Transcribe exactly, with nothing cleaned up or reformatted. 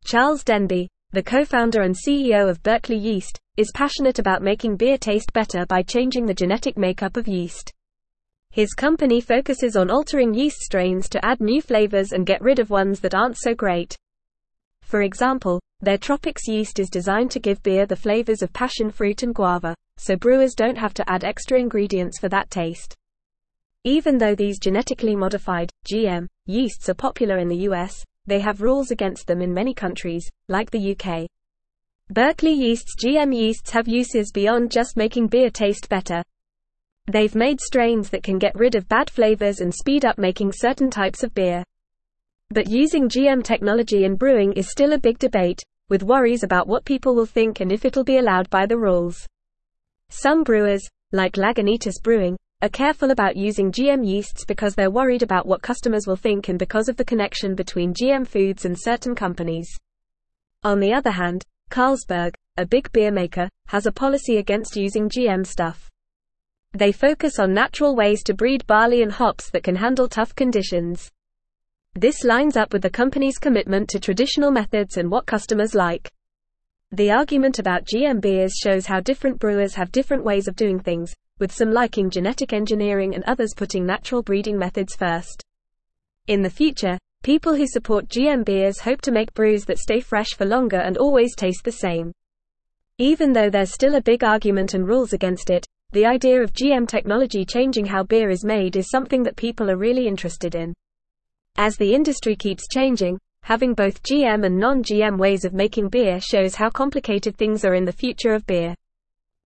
Charles Denby, the co-founder and C E O of Berkeley Yeast, is passionate about making beer taste better by changing the genetic makeup of yeast. His company focuses on altering yeast strains to add new flavors and get rid of ones that aren't so great. For example, their Tropics yeast is designed to give beer the flavors of passion fruit and guava, so brewers don't have to add extra ingredients for that taste. Even though these genetically modified, G M, yeasts are popular in the U S, they have rules against them in many countries, like the U K. Berkeley Yeast's G M yeasts have uses beyond just making beer taste better. They've made strains that can get rid of bad flavors and speed up making certain types of beer. But using G M technology in brewing is still a big debate, with worries about what people will think and if it'll be allowed by the rules. Some brewers, like Lagunitas Brewing, are careful about using G M yeasts because they're worried about what customers will think and because of the connection between G M foods and certain companies. On the other hand, Carlsberg, a big beer maker, has a policy against using G M stuff. They focus on natural ways to breed barley and hops that can handle tough conditions. This lines up with the company's commitment to traditional methods and what customers like. The argument about G M beers shows how different brewers have different ways of doing things, with some liking genetic engineering and others putting natural breeding methods first. In the future, people who support G M beers hope to make brews that stay fresh for longer and always taste the same. Even though there's still a big argument and rules against it, the idea of G M technology changing how beer is made is something that people are really interested in. As the industry keeps changing, having both G M and non-G M ways of making beer shows how complicated things are in the future of beer.